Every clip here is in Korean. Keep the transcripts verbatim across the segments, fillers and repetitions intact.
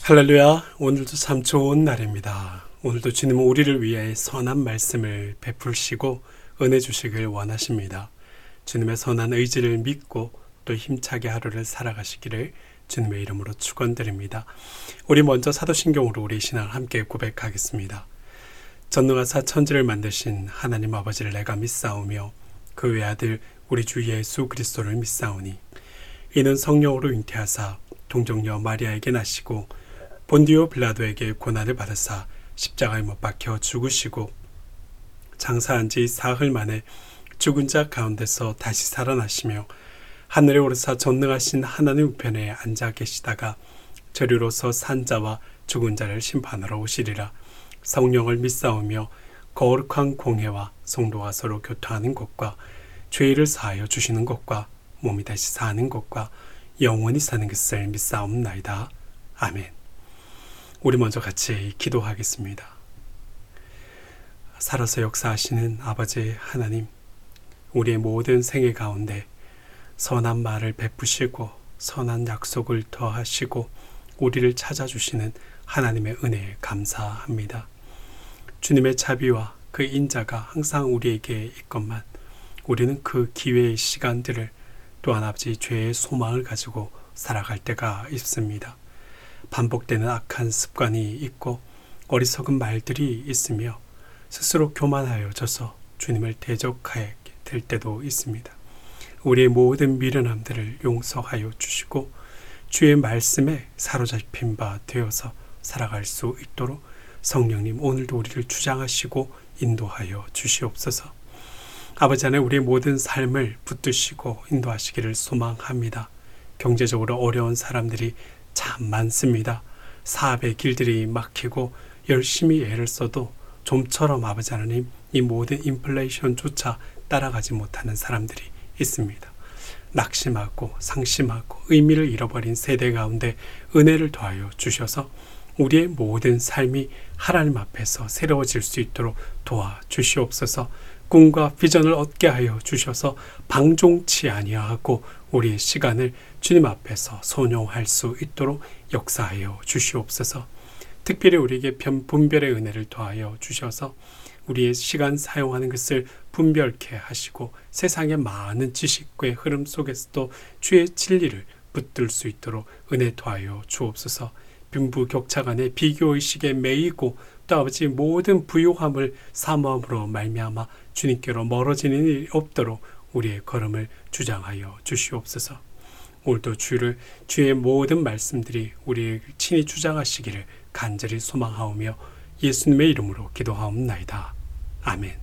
할렐루야. 오늘도 참 좋은 날입니다. 오늘도 주님은 우리를 위해 선한 말씀을 베풀시고 은혜 주시길 원하십니다. 주님의 선한 의지를 믿고 또 힘차게 하루를 살아가시기를 주님의 이름으로 축원드립니다. 우리 먼저 사도신경으로 우리 신앙을 함께 고백하겠습니다. 전능하사 천지를 만드신 하나님 아버지를 내가 믿사오며 그 외아들 우리 주 예수 그리스도를 믿사오니 이는 성령으로 잉태하사 동정녀 마리아에게 나시고 본디오 빌라도에게 고난을 받으사 십자가에 못 박혀 죽으시고 장사한 지 사흘 만에 죽은 자 가운데서 다시 살아나시며 하늘에 오르사 전능하신 하나님 우편에 앉아 계시다가 저리로서 산 자와 죽은 자를 심판하러 오시리라. 성령을 믿사오며 거룩한 공회와 성도가 서로 교통하는 것과 죄를 사하여 주시는 것과 몸이 다시 사는 것과 영원히 사는 것을 믿사옵나이다. 아멘. 우리 먼저 같이 기도하겠습니다. 살아서 역사하시는 아버지 하나님, 우리의 모든 생애 가운데 선한 말을 베푸시고 선한 약속을 더하시고 우리를 찾아주시는 하나님의 은혜에 감사합니다. 주님의 자비와 그 인자가 항상 우리에게 있건만 우리는 그 기회의 시간들을 또한 아버지 죄의 소망을 가지고 살아갈 때가 있습니다. 반복되는 악한 습관이 있고 어리석은 말들이 있으며 스스로 교만하여져서 주님을 대적하게 될 때도 있습니다. 우리의 모든 미련함들을 용서하여 주시고 주의 말씀에 사로잡힌 바 되어서 살아갈 수 있도록 성령님 오늘도 우리를 주장하시고 인도하여 주시옵소서. 아버지 안에 우리의 모든 삶을 붙드시고 인도하시기를 소망합니다. 경제적으로 어려운 사람들이 참 많습니다. 사업의 길들이 막히고 열심히 애를 써도 좀처럼 아버지 하나님 이 모든 인플레이션조차 따라가지 못하는 사람들이 있습니다. 낙심하고 상심하고 의미를 잃어버린 세대 가운데 은혜를 더하여 주셔서 우리의 모든 삶이 하나님 앞에서 새로워질 수 있도록 도와주시옵소서. 꿈과 비전을 얻게 하여 주셔서 방종치 아니하고 우리의 시간을 주님 앞에서 소용할 수 있도록 역사하여 주시옵소서. 특별히 우리에게 분별의 은혜를 더하여 주셔서 우리의 시간 사용하는 것을 분별케 하시고 세상의 많은 지식의 흐름 속에서도 주의 진리를 붙들 수 있도록 은혜 더하여 주옵소서. 빈부격차 간의 비교의식에 매이고 또 아버지 모든 부요함을 사모함으로 말미암아 주님께로 멀어지는 일이 없도록 우리의 걸음을 주장하여 주시옵소서. 오늘도 주를 주의 모든 말씀들이 우리에게 친히 주장하시기를 간절히 소망하오며 예수님의 이름으로 기도하옵나이다. 아멘.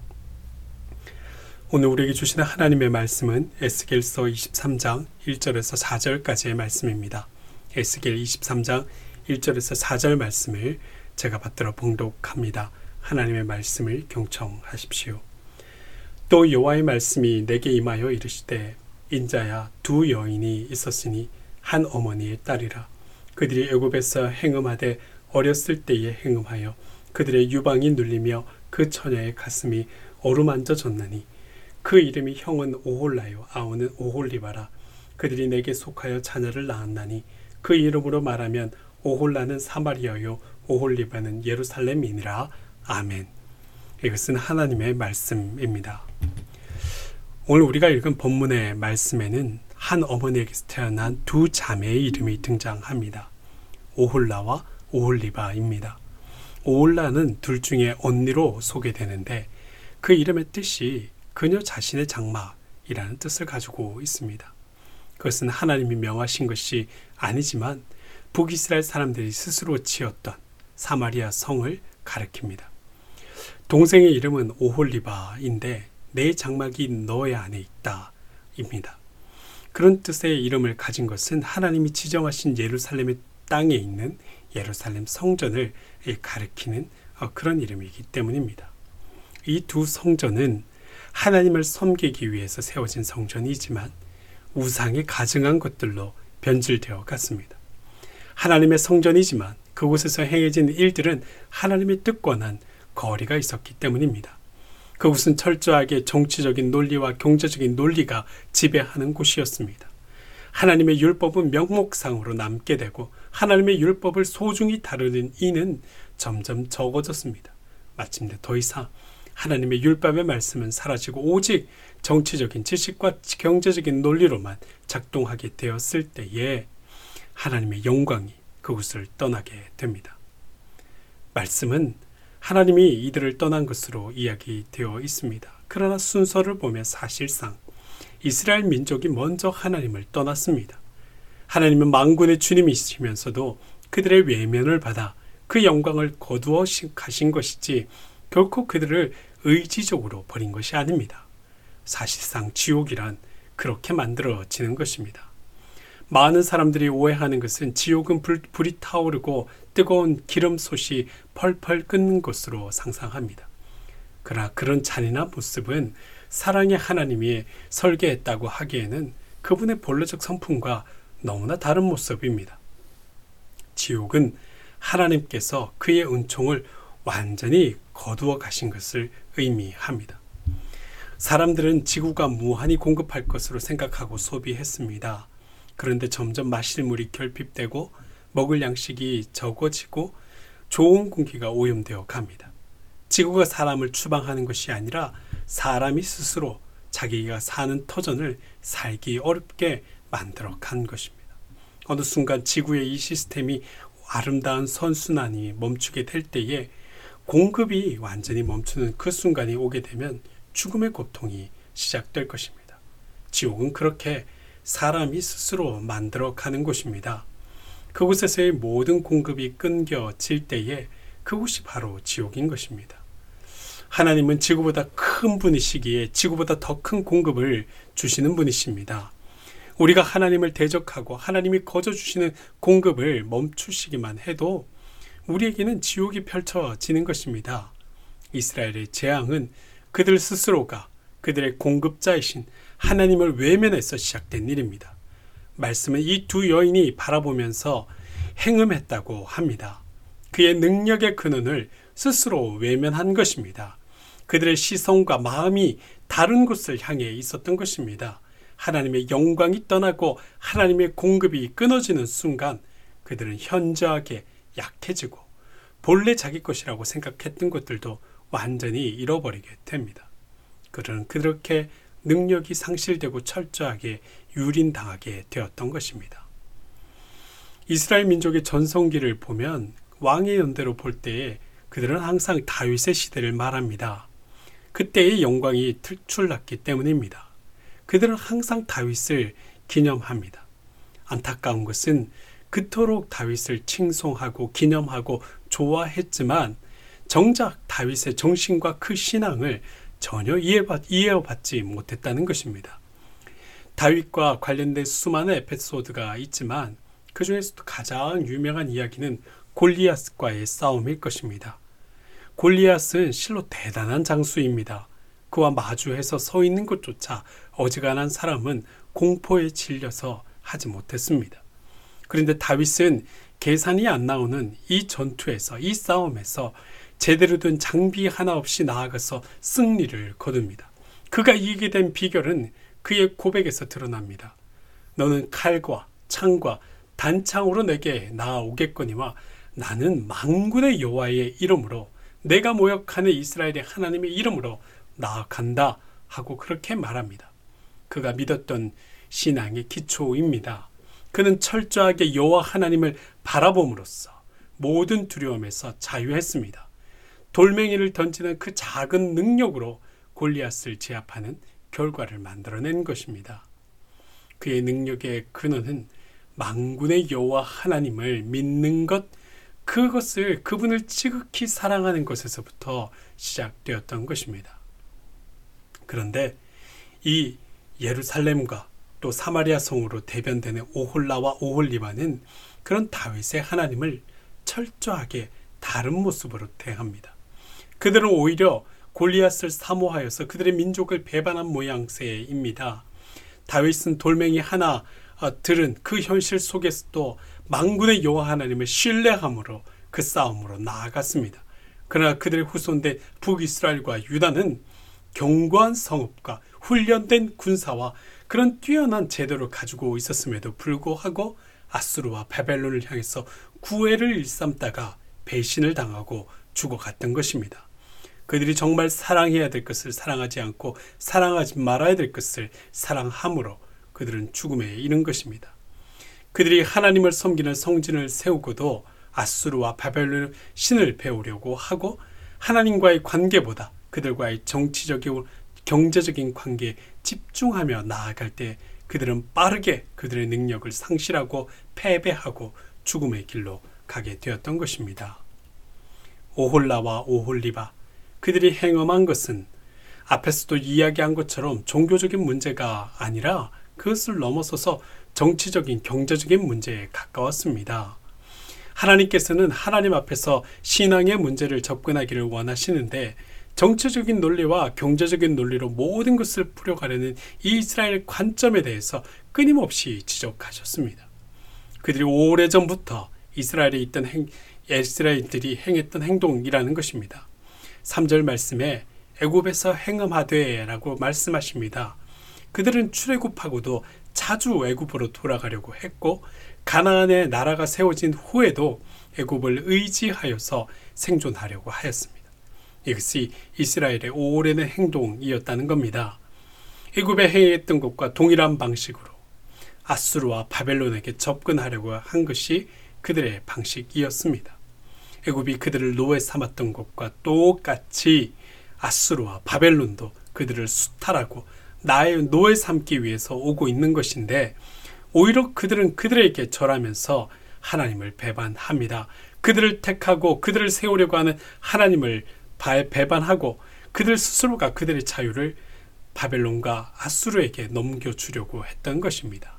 오늘 우리에게 주시는 하나님의 말씀은 에스겔서 이십삼 장 일 절에서 사 절까지의 말씀입니다. 에스겔 이십삼 장 일 절에서 사 절 말씀을 제가 받들어 봉독합니다. 하나님의 말씀을 경청하십시오. 또 여호와의 말씀이 내게 임하여 이르시되 인자야, 두 여인이 있었으니 한 어머니의 딸이라. 그들이 애굽에서 행음하되 어렸을 때에 행음하여 그들의 유방이 눌리며 그 처녀의 가슴이 어루만져졌나니 그 이름이 형은 오홀라요 아우는 오홀리바라. 그들이 내게 속하여 자녀를 낳았나니 그 이름으로 말하면 오홀라는 사마리아요 오홀리바는 예루살렘이니라. 아멘. 이것은 하나님의 말씀입니다. 오늘 우리가 읽은 본문의 말씀에는 한 어머니에게서 태어난 두 자매의 이름이 등장합니다. 오홀라와 오홀리바입니다. 오홀라는 둘 중에 언니로 소개되는데 그 이름의 뜻이 그녀 자신의 장막이라는 뜻을 가지고 있습니다. 그것은 하나님이 명하신 것이 아니지만 북이스라엘 사람들이 스스로 지었던 사마리아 성을 가리킵니다. 동생의 이름은 오홀리바인데 내 장막이 너의 안에 있다 입니다. 그런 뜻의 이름을 가진 것은 하나님이 지정하신 예루살렘의 땅에 있는 예루살렘 성전을 가리키는 그런 이름이기 때문입니다. 이 두 성전은 하나님을 섬기기 위해서 세워진 성전이지만 우상에 가증한 것들로 변질되어 갔습니다. 하나님의 성전이지만 그곳에서 행해진 일들은 하나님의 뜻과는 거리가 있었기 때문입니다. 그곳은 철저하게 정치적인 논리와 경제적인 논리가 지배하는 곳이었습니다. 하나님의 율법은 명목상으로 남게 되고 하나님의 율법을 소중히 다루는 이는 점점 적어졌습니다. 마침내 더 이상 하나님의 율법의 말씀은 사라지고 오직 정치적인 지식과 경제적인 논리로만 작동하게 되었을 때에 하나님의 영광이 그곳을 떠나게 됩니다. 말씀은 하나님이 이들을 떠난 것으로 이야기되어 있습니다. 그러나 순서를 보면 사실상 이스라엘 민족이 먼저 하나님을 떠났습니다. 하나님은 만군의 주님이시면서도 그들의 외면을 받아 그 영광을 거두어 가신 것이지 결코 그들을 의지적으로 버린 것이 아닙니다. 사실상 지옥이란 그렇게 만들어지는 것입니다. 많은 사람들이 오해하는 것은 지옥은 불, 불이 타오르고 뜨거운 기름솥이 펄펄 끓는 것으로 상상합니다. 그러나 그런 잔인한 모습은 사랑의 하나님이 설계했다고 하기에는 그분의 본래적 성품과 너무나 다른 모습입니다. 지옥은 하나님께서 그의 은총을 완전히 거두어 가신 것을 의미합니다. 사람들은 지구가 무한히 공급할 것으로 생각하고 소비했습니다. 그런데 점점 마실 물이 결핍되고 먹을 양식이 적어지고 좋은 공기가 오염되어 갑니다. 지구가 사람을 추방하는 것이 아니라 사람이 스스로 자기가 사는 터전을 살기 어렵게 만들어 간 것입니다. 어느 순간 지구의 이 시스템이 아름다운 선순환이 멈추게 될 때에 공급이 완전히 멈추는 그 순간이 오게 되면 죽음의 고통이 시작될 것입니다. 지옥은 그렇게 사람이 스스로 만들어 가는 곳입니다. 그곳에서의 모든 공급이 끊겨질 때에 그곳이 바로 지옥인 것입니다. 하나님은 지구보다 큰 분이시기에 지구보다 더 큰 공급을 주시는 분이십니다. 우리가 하나님을 대적하고 하나님이 거저 주시는 공급을 멈추시기만 해도 우리에게는 지옥이 펼쳐지는 것입니다. 이스라엘의 재앙은 그들 스스로가 그들의 공급자이신 하나님을 외면해서 시작된 일입니다. 말씀은 이 두 여인이 바라보면서 행음했다고 합니다. 그의 능력의 근원을 스스로 외면한 것입니다. 그들의 시선과 마음이 다른 곳을 향해 있었던 것입니다. 하나님의 영광이 떠나고 하나님의 공급이 끊어지는 순간 그들은 현저하게 약해지고 본래 자기 것이라고 생각했던 것들도 완전히 잃어버리게 됩니다. 그들은 그렇게 능력이 상실되고 철저하게 유린당하게 되었던 것입니다. 이스라엘 민족의 전성기를 보면 왕의 연대로 볼 때에 그들은 항상 다윗의 시대를 말합니다. 그때의 영광이 특출났기 때문입니다. 그들은 항상 다윗을 기념합니다. 안타까운 것은 그토록 다윗을 칭송하고 기념하고 좋아했지만 정작 다윗의 정신과 그 신앙을 전혀 이해받, 이해받지 못했다는 것입니다. 다윗과 관련된 수많은 에피소드가 있지만 그 중에서도 가장 유명한 이야기는 골리앗과의 싸움일 것입니다. 골리앗은 실로 대단한 장수입니다. 그와 마주해서 서 있는 것조차 어지간한 사람은 공포에 질려서 하지 못했습니다. 그런데 다윗은 계산이 안 나오는 이 전투에서, 이 싸움에서 제대로 된 장비 하나 없이 나아가서 승리를 거둡니다. 그가 이기게 된 비결은 그의 고백에서 드러납니다. 너는 칼과 창과 단창으로 내게 나아오겠거니와 나는 만군의 여호와의 이름으로 내가 모욕하는 이스라엘의 하나님의 이름으로 나아간다 하고 그렇게 말합니다. 그가 믿었던 신앙의 기초입니다. 그는 철저하게 여호와 하나님을 바라봄으로써 모든 두려움에서 자유했습니다. 돌멩이를 던지는 그 작은 능력으로 골리앗을 제압하는 결과를 만들어낸 것입니다. 그의 능력의 근원은 만군의 여호와 하나님을 믿는 것, 그것을 그분을 지극히 사랑하는 것에서부터 시작되었던 것입니다. 그런데 이 예루살렘과 또 사마리아 성으로 대변되는 오홀라와 오홀리바는 그런 다윗의 하나님을 철저하게 다른 모습으로 대합니다. 그들은 오히려 골리앗을 사모하여서 그들의 민족을 배반한 모양새입니다. 다윗은 돌멩이 하나 들은 그 현실 속에서도 만군의 여호와 하나님을 신뢰함으로 그 싸움으로 나아갔습니다. 그러나 그들의 후손된 북이스라엘과 유다는 견고한 성읍과 훈련된 군사와 그런 뛰어난 제도를 가지고 있었음에도 불구하고 아수르와 바벨론을 향해서 구애를 일삼다가 배신을 당하고 죽어갔던 것입니다. 그들이 정말 사랑해야 될 것을 사랑하지 않고 사랑하지 말아야 될 것을 사랑함으로 그들은 죽음에 이른 것입니다. 그들이 하나님을 섬기는 성전을 세우고도 아수르와 바벨론의 신을 배우려고 하고 하나님과의 관계보다 그들과의 정치적이고 경제적인 관계에 집중하며 나아갈 때 그들은 빠르게 그들의 능력을 상실하고 패배하고 죽음의 길로 가게 되었던 것입니다. 오홀라와 오홀리바, 그들이 행함한 것은 앞에서도 이야기한 것처럼 종교적인 문제가 아니라 그것을 넘어서서 정치적인 경제적인 문제에 가까웠습니다. 하나님께서는 하나님 앞에서 신앙의 문제를 접근하기를 원하시는데 정치적인 논리와 경제적인 논리로 모든 것을 풀어가려는 이 이스라엘 관점에 대해서 끊임없이 지적하셨습니다. 그들이 오래전부터 이스라엘에 있던 행, 이스라엘들이 행했던 행동이라는 것입니다. 삼 절 말씀에 애굽에서 행음하되 라고 말씀하십니다. 그들은 출애굽하고도 자주 애굽으로 돌아가려고 했고 가나안의 나라가 세워진 후에도 애굽을 의지하여서 생존하려고 하였습니다. 이것이 이스라엘의 오래된 행동이었다는 겁니다. 애굽에 행했던 것과 동일한 방식으로 아수르와 바벨론에게 접근하려고 한 것이 그들의 방식이었습니다. 애굽이 그들을 노예 삼았던 것과 똑같이 아수르와 바벨론도 그들을 수탈하고 나의 노예 삼기 위해서 오고 있는 것인데 오히려 그들은 그들에게 절하면서 하나님을 배반합니다. 그들을 택하고 그들을 세우려고 하는 하나님을 배반하고 그들 스스로가 그들의 자유를 바벨론과 아수르에게 넘겨주려고 했던 것입니다.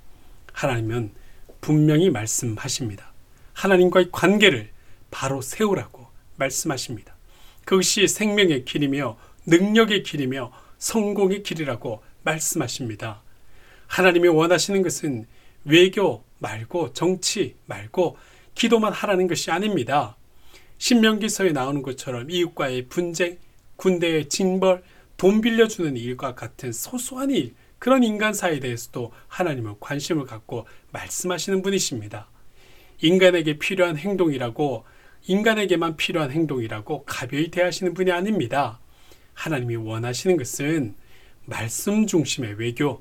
하나님은 분명히 말씀하십니다. 하나님과의 관계를 바로 세우라고 말씀하십니다. 그것이 생명의 길이며 능력의 길이며 성공의 길이라고 말씀하십니다. 하나님이 원하시는 것은 외교 말고 정치 말고 기도만 하라는 것이 아닙니다. 신명기서에 나오는 것처럼 이웃과의 분쟁, 군대의 징벌, 돈 빌려주는 일과 같은 소소한 일, 그런 인간사에 대해서도 하나님은 관심을 갖고 말씀하시는 분이십니다. 인간에게 필요한 행동이라고 인간에게만 필요한 행동이라고 가벼이 대하시는 분이 아닙니다. 하나님이 원하시는 것은 말씀 중심의 외교,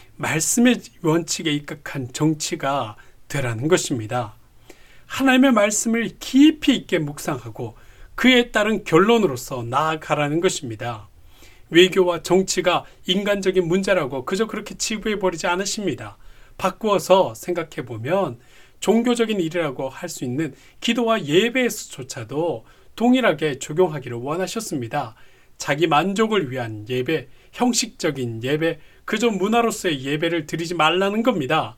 말씀의 원칙에 입각한 정치가 되라는 것입니다. 하나님의 말씀을 깊이 있게 묵상하고 그에 따른 결론으로서 나아가라는 것입니다. 외교와 정치가 인간적인 문제라고 그저 그렇게 치부해버리지 않으십니다. 바꾸어서 생각해보면 종교적인 일이라고 할 수 있는 기도와 예배에서조차도 동일하게 적용하기를 원하셨습니다. 자기 만족을 위한 예배, 형식적인 예배, 그저 문화로서의 예배를 드리지 말라는 겁니다.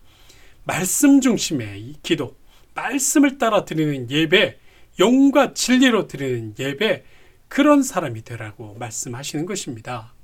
말씀 중심의 기도, 말씀을 따라 드리는 예배, 영과 진리로 드리는 예배, 그런 사람이 되라고 말씀하시는 것입니다.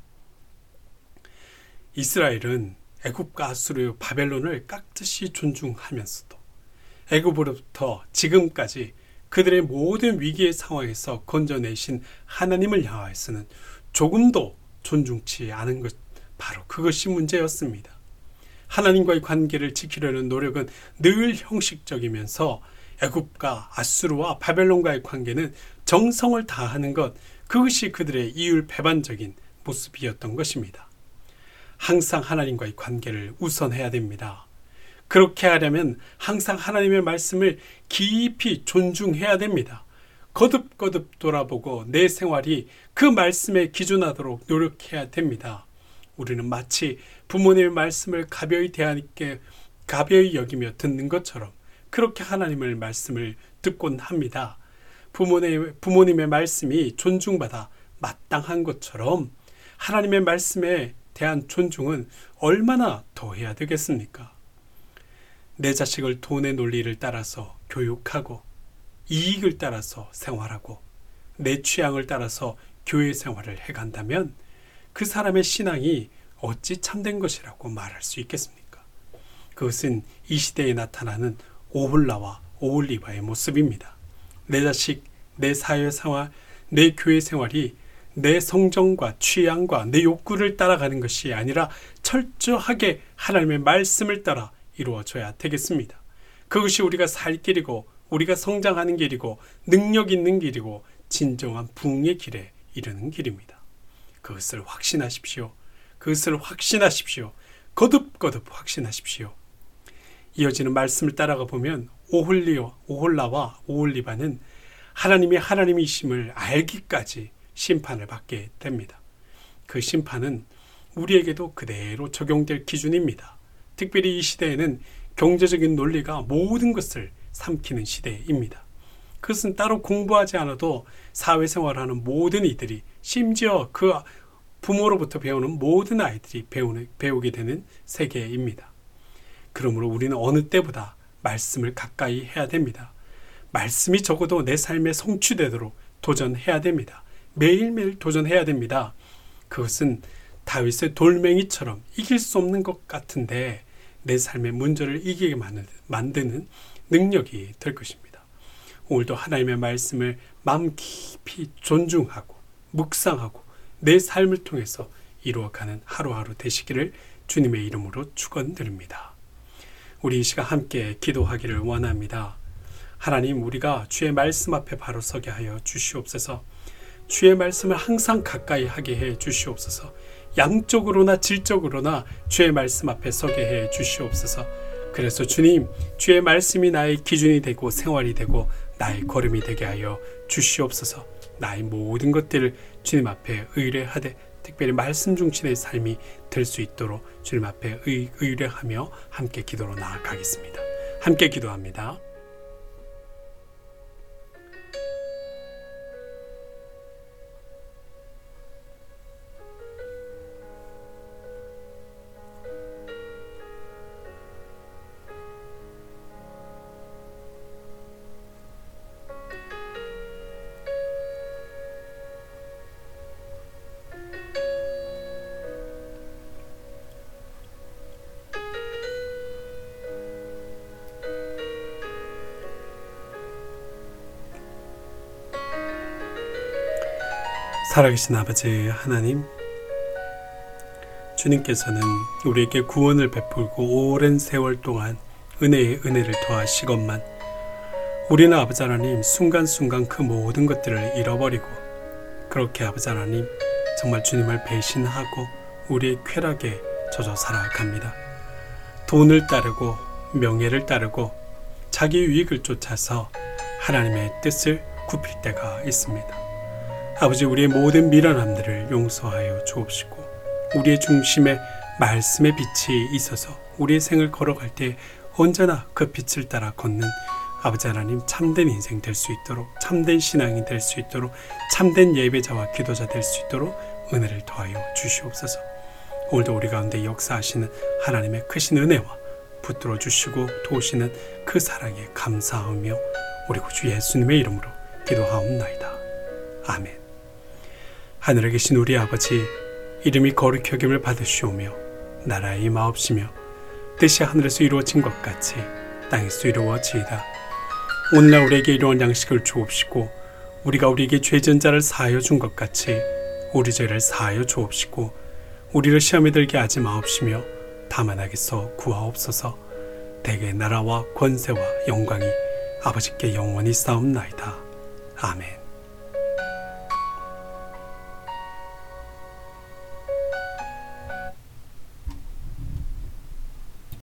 이스라엘은 애굽과 아수르, 바벨론을 깍듯이 존중하면서도 애굽으로부터 지금까지 그들의 모든 위기의 상황에서 건져내신 하나님을 향하여서는 조금도 존중치 않은 것, 바로 그것이 문제였습니다. 하나님과의 관계를 지키려는 노력은 늘 형식적이면서 애굽과 아수르와 바벨론과의 관계는 정성을 다하는 것, 그것이 그들의 이율배반적인 모습이었던 것입니다. 항상 하나님과의 관계를 우선해야 됩니다. 그렇게 하려면 항상 하나님의 말씀을 깊이 존중해야 됩니다. 거듭거듭 돌아보고 내 생활이 그 말씀에 기준하도록 노력해야 됩니다. 우리는 마치 부모님의 말씀을 가벼이 대하니까 가벼이 여기며 듣는 것처럼 그렇게 하나님의 말씀을 듣곤 합니다. 부모님의, 부모님의 말씀이 존중받아 마땅한 것처럼 하나님의 말씀에 대한 존중은 얼마나 더 해야 되겠습니까? 내 자식을 돈의 논리를 따라서 교육하고 이익을 따라서 생활하고 내 취향을 따라서 교회 생활을 해간다면 그 사람의 신앙이 어찌 참된 것이라고 말할 수 있겠습니까? 그것은 이 시대에 나타나는 오홀라와 오홀리바의 모습입니다. 내 자식, 내 사회 생활, 내 교회 생활이 내 성정과 취향과 내 욕구를 따라가는 것이 아니라 철저하게 하나님의 말씀을 따라 이루어져야 되겠습니다. 그것이 우리가 살 길이고 우리가 성장하는 길이고 능력 있는 길이고 진정한 부흥의 길에 이르는 길입니다. 그것을 확신하십시오. 그것을 확신하십시오. 거듭거듭 확신하십시오. 이어지는 말씀을 따라가 보면 오홀리와, 오홀라와 오홀리바는 하나님이 하나님이심을 알기까지 심판을 받게 됩니다. 그 심판은 우리에게도 그대로 적용될 기준입니다. 특별히 이 시대에는 경제적인 논리가 모든 것을 삼키는 시대입니다. 그것은 따로 공부하지 않아도 사회생활하는 모든 이들이, 심지어 그 부모로부터 배우는 모든 아이들이 배우는, 배우게 되는 세계입니다. 그러므로 우리는 어느 때보다 말씀을 가까이 해야 됩니다. 말씀이 적어도 내 삶에 성취되도록 도전해야 됩니다. 매일매일 도전해야 됩니다. 그것은 다윗의 돌멩이처럼 이길 수 없는 것 같은데 내 삶의 문제를 이기게 만드는 능력이 될 것입니다. 오늘도 하나님의 말씀을 마음 깊이 존중하고 묵상하고 내 삶을 통해서 이루어가는 하루하루 되시기를 주님의 이름으로 축원드립니다. 우리 이 시간 함께 기도하기를 원합니다. 하나님, 우리가 주의 말씀 앞에 바로 서게 하여 주시옵소서. 주의 말씀을 항상 가까이 하게 해 주시옵소서. 양적으로나 질적으로나 주의 말씀 앞에 서게 해 주시옵소서. 그래서 주님, 주의 말씀이 나의 기준이 되고 생활이 되고 나의 걸음이 되게 하여 주시옵소서. 나의 모든 것들을 주님 앞에 의뢰하되 특별히 말씀 중심의 삶이 될 수 있도록 주님 앞에 의, 의뢰하며 함께 기도로 나아가겠습니다. 함께 기도합니다. 살아계신 아버지 하나님, 주님께서는 우리에게 구원을 베풀고 오랜 세월 동안 은혜의 은혜를 더하시건만 우리는 아버지 하나님 순간순간 그 모든 것들을 잃어버리고 그렇게 아버지 하나님 정말 주님을 배신하고 우리의 쾌락에 젖어 살아갑니다. 돈을 따르고 명예를 따르고 자기 유익을 쫓아서 하나님의 뜻을 굽힐 때가 있습니다. 아버지, 우리의 모든 미련함들을 용서하여 주옵시고 우리의 중심에 말씀의 빛이 있어서 우리의 생을 걸어갈 때 언제나 그 빛을 따라 걷는 아버지 하나님 참된 인생 될 수 있도록, 참된 신앙이 될 수 있도록, 참된 예배자와 기도자 될 수 있도록 은혜를 더하여 주시옵소서. 오늘도 우리 가운데 역사하시는 하나님의 크신 은혜와 붙들어 주시고 도우시는 그 사랑에 감사하며 우리 구주 예수님의 이름으로 기도하옵나이다. 아멘. 하늘에 계신 우리 아버지, 이름이 거룩히 여김을 받으시오며 나라의 임하옵시며 뜻이 하늘에서 이루어진 것 같이 땅에서 이루어지이다. 오늘날 우리에게 일용할 양식을 주옵시고 우리가 우리에게 죄진 자를 사하여 준 것 같이 우리 죄를 사하여 주옵시고 우리를 시험에 들게 하지 마옵시며 다만 악에서 구하옵소서. 대개 나라와 권세와 영광이 아버지께 영원히 쌓옵나이다. 아멘.